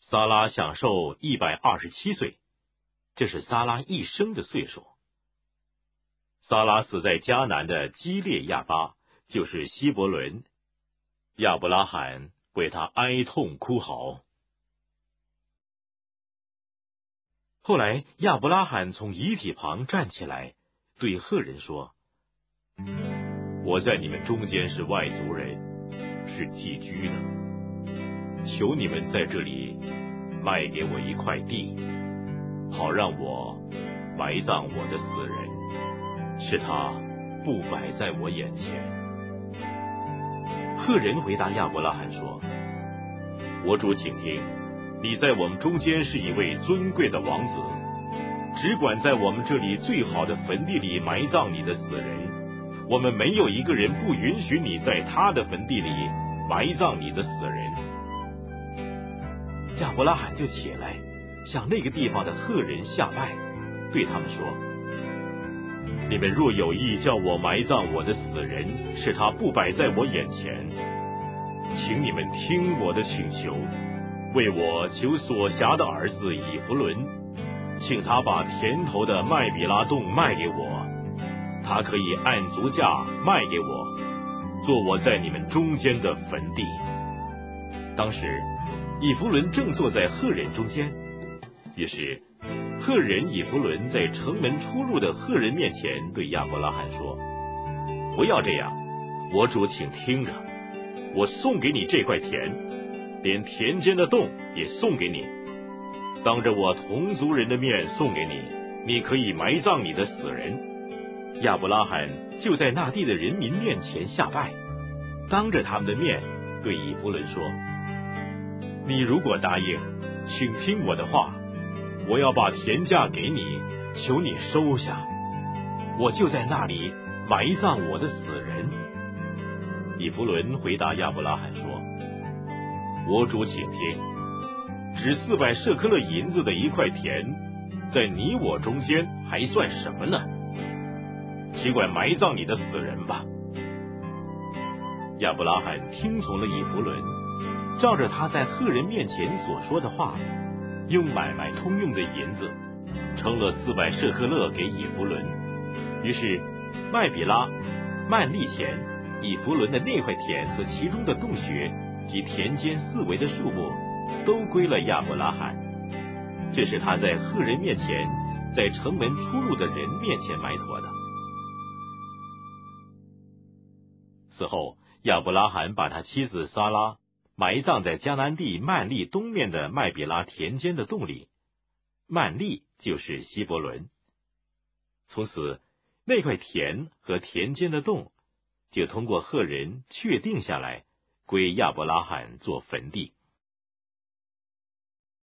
撒拉享受127岁，这是撒拉一生的岁数。撒拉死在迦南的基列亚巴，就是希伯伦。亚伯拉罕为他哀痛哭嚎。后来亚伯拉罕从遗体旁站起来，对赫人说：我在你们中间是外族人，是寄居的，求你们在这里卖给我一块地，好让我埋葬我的死人，使他不摆在我眼前。赫人回答亚伯拉罕说：我主请听，你在我们中间是一位尊贵的王子，只管在我们这里最好的坟地里埋葬你的死人，我们没有一个人不允许你在他的坟地里埋葬你的死人。亚伯拉罕就起来，向那个地方的赫人下拜，对他们说：你们若有意叫我埋葬我的死人，使他不摆在我眼前，请你们听我的请求，为我求所辖的儿子以弗伦，请他把田头的麦比拉洞卖给我，他可以按足价卖给我，做我在你们中间的坟地。当时以弗伦正坐在赫人中间，于是赫人以弗伦在城门出入的赫人面前对亚伯拉罕说：不要这样，我主请听着，我送给你这块田，连田间的洞也送给你，当着我同族人的面送给你，你可以埋葬你的死人。亚伯拉罕就在那地的人民面前下拜，当着他们的面对以弗伦说：你如果答应，请听我的话，我要把田价给你，求你收下，我就在那里埋葬我的死人。以弗伦回答亚伯拉罕说：我主请听，只400舍克勒银子的一块田，在你我中间还算什么呢？只管埋葬你的死人吧。亚伯拉罕听从了以弗伦，照着他在赫人面前所说的话，用买卖通用的银子称了400舍克勒给以弗伦。于是麦比拉、曼利前、以弗伦的那块田和其中的洞穴及田间四围的树木都归了亚伯拉罕。这是他在赫人面前，在城门出入的人面前埋妥的。此后亚伯拉罕把他妻子撒拉埋葬在迦南地曼利东面的麦比拉田间的洞里，曼利就是希伯伦。从此那块田和田间的洞就通过赫人确定下来，归亚伯拉罕做坟地。